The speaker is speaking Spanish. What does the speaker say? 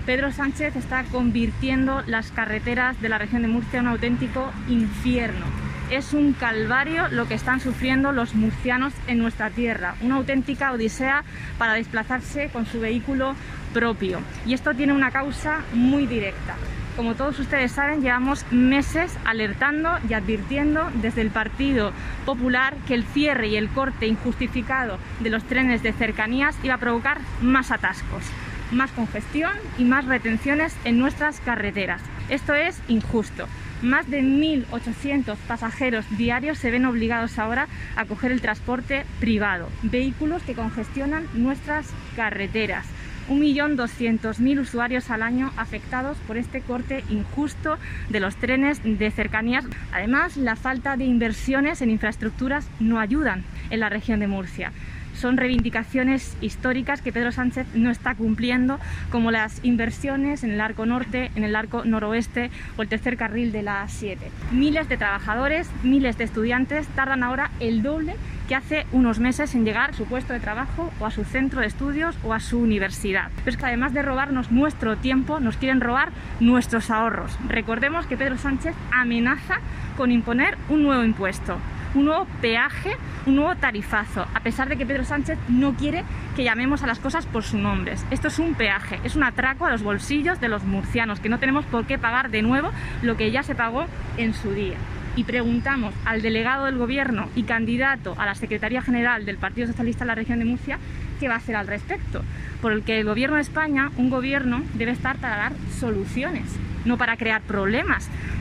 Pedro Sánchez está convirtiendo las carreteras de la región de Murcia en un auténtico infierno. Es un calvario lo que están sufriendo los murcianos en nuestra tierra, una auténtica odisea para desplazarse con su vehículo propio. Y esto tiene una causa muy directa. Como todos ustedes saben, llevamos meses alertando y advirtiendo desde el Partido Popular que el cierre y el corte injustificado de los trenes de cercanías iba a provocar más atascos, más congestión y más retenciones en nuestras carreteras. Esto es injusto. Más de 1.800 pasajeros diarios se ven obligados ahora a coger el transporte privado, vehículos que congestionan nuestras carreteras. 1.200.000 usuarios al año afectados por este corte injusto de los trenes de cercanías. Además, la falta de inversiones en infraestructuras no ayudan en la región de Murcia. Son reivindicaciones históricas que Pedro Sánchez no está cumpliendo, como las inversiones en el arco norte, en el arco noroeste o el tercer carril de la A7. Miles de trabajadores, miles de estudiantes tardan ahora el doble que hace unos meses en llegar a su puesto de trabajo o a su centro de estudios o a su universidad. Pero es que además de robarnos nuestro tiempo, nos quieren robar nuestros ahorros. Recordemos que Pedro Sánchez amenaza con imponer un nuevo impuesto, un nuevo peaje, un nuevo tarifazo, a pesar de que Pedro Sánchez no quiere que llamemos a las cosas por sus nombres. Esto es un peaje, es un atraco a los bolsillos de los murcianos, que no tenemos por qué pagar de nuevo lo que ya se pagó en su día. Y preguntamos al delegado del Gobierno y candidato a la Secretaría General del Partido Socialista en la región de Murcia qué va a hacer al respecto. Porque el Gobierno de España, un gobierno, debe estar para dar soluciones, no para crear problemas.